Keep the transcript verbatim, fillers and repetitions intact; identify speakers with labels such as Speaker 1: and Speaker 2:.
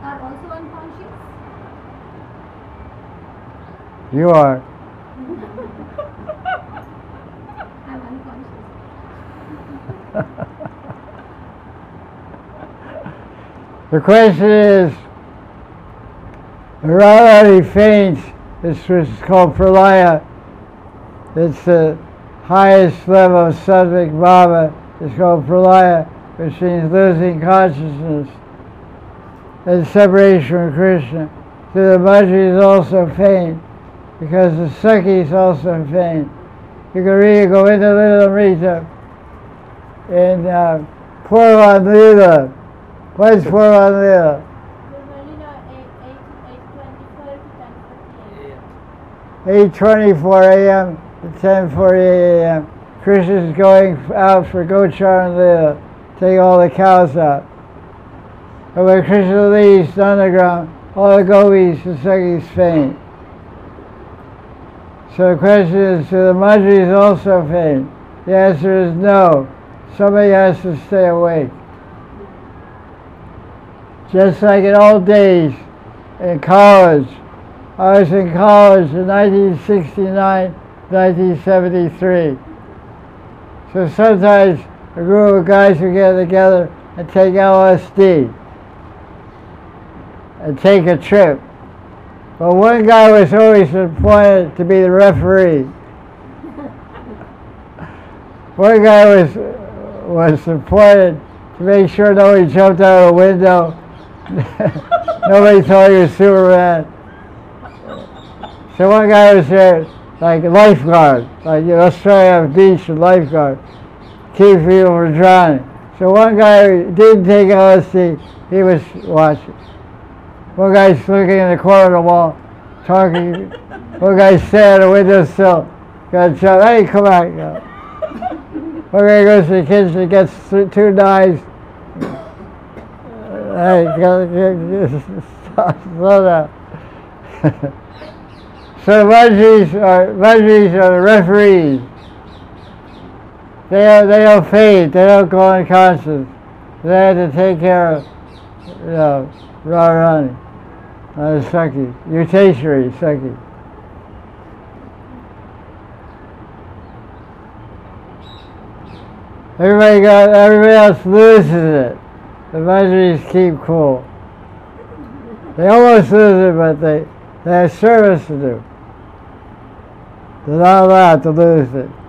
Speaker 1: are also unconscious?
Speaker 2: You are.
Speaker 1: I'm unconscious.
Speaker 2: The question is, Radharani faints. This was called pralaya. It's the highest level of sattvic bhava. It's called pralaya, which means losing consciousness and separation from Krishna. So the Majris also faint, because the Sakhis also faint. You can read Govinda Lilamrita in uh, Purvan Lila. What's Purvan Lila? eight twenty-four a m to ten forty-eight a m Krishna is going out for Gocharan Lila, take all the cows out. And when Krishna leaves Nandagram, all the gopis and Sakhis faint. So the question is, do the Majris also faint? The answer is no. Somebody has to stay awake. Just like in old days, in college, I was in college in nineteen sixty-nine, nineteen seventy-three. So sometimes a group of guys would get together and take L S D and take a trip. But one guy was always appointed to be the referee. One guy was was appointed to make sure nobody jumped out of the window. Nobody thought he was Superman. So one guy was there, like a lifeguard, like in Australia on the beach, a lifeguard, keep people from drowning. So one guy didn't take L S D, he was watching. One guy's looking in the corner of the wall, talking. One guy's standing at the windowsill, got a jump, hey, come back. One guy goes to the kitchen, gets two knives. Hey, slow down. So Majris are, Majris are the referees. They, are, they don't fade, they don't go unconscious. They have to take care of, you know, Radharani, uh, Sakhi, Yuteshwari Sakhi. Everybody got, everybody else loses it. The Majris keep cool. They almost lose it, but they, they have service to do. They're not allowed to lose it.